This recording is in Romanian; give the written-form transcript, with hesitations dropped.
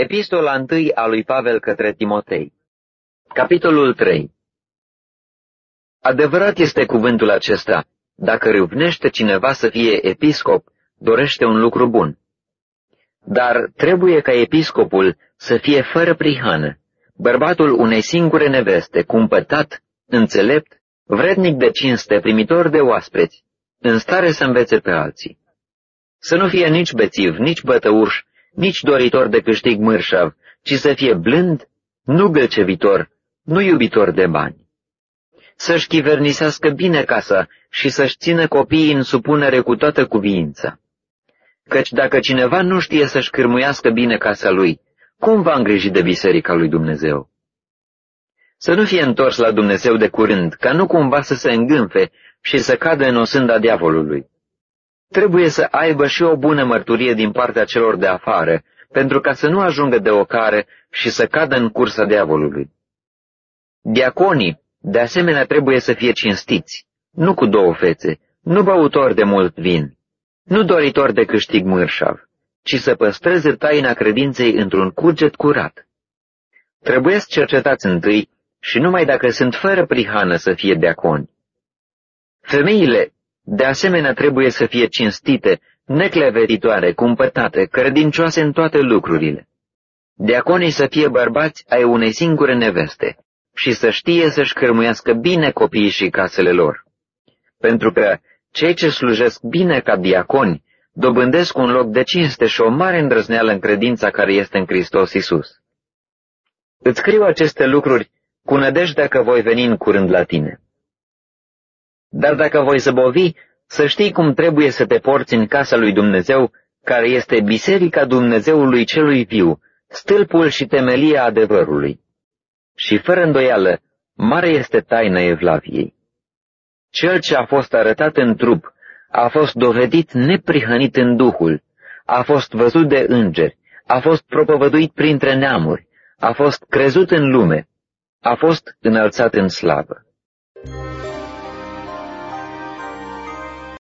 Epistola 1 a lui Pavel către Timotei. Capitolul 3. Adevărat este cuvântul acesta: dacă râvnește cineva să fie episcop, dorește un lucru bun. Dar trebuie ca episcopul să fie fără prihană, bărbatul unei singure neveste, cumpătat, înțelept, vrednic de cinste, primitor de oaspeți, în stare să învețe pe alții. Să nu fie nici bețiv, nici bătăuș, nici doritor de câștig mârșav, ci să fie blând, nu gâlcevitor, nu iubitor de bani. Să-și chivernisească bine casa și să-și țină copiii în supunere cu toată cuviința. Căci dacă cineva nu știe să-și cârmuiască bine casa lui, cum va îngriji de biserica lui Dumnezeu? Să nu fie întors la Dumnezeu de curând, ca nu cumva să se îngânfe și să cadă în osânda diavolului. Trebuie să aibă și o bună mărturie din partea celor de afară, pentru ca să nu ajungă de ocare și să cadă în cursa diavolului. Diaconii, de asemenea, trebuie să fie cinstiți, nu cu două fețe, nu băutori de mult vin, nu doritori de câștig mârșav, ci să păstreze taina credinței într-un cuget curat. Trebuie-ți cercetați întâi și numai dacă sunt fără prihană să fie diaconi. Femeile, de asemenea, trebuie să fie cinstite, neclevetitoare, cumpătate, credincioase în toate lucrurile. Diaconii să fie bărbați ai unei singure neveste și să știe să-și cârmuiască bine copiii și casele lor. Pentru că cei ce slujesc bine ca diaconi dobândesc un loc de cinste și o mare îndrăzneală în credința care este în Hristos Iisus. Îți scriu aceste lucruri cu nădejdea că voi veni în curând la tine. Dar dacă voi zăbovi, să știi cum trebuie să te porți în casa lui Dumnezeu, care este biserica Dumnezeului celui viu, stâlpul și temelia adevărului. Și fără îndoială, mare este taina evlaviei. Cel ce a fost arătat în trup a fost dovedit neprihănit în Duhul, a fost văzut de îngeri, a fost propovăduit printre neamuri, a fost crezut în lume, a fost înălțat în slavă.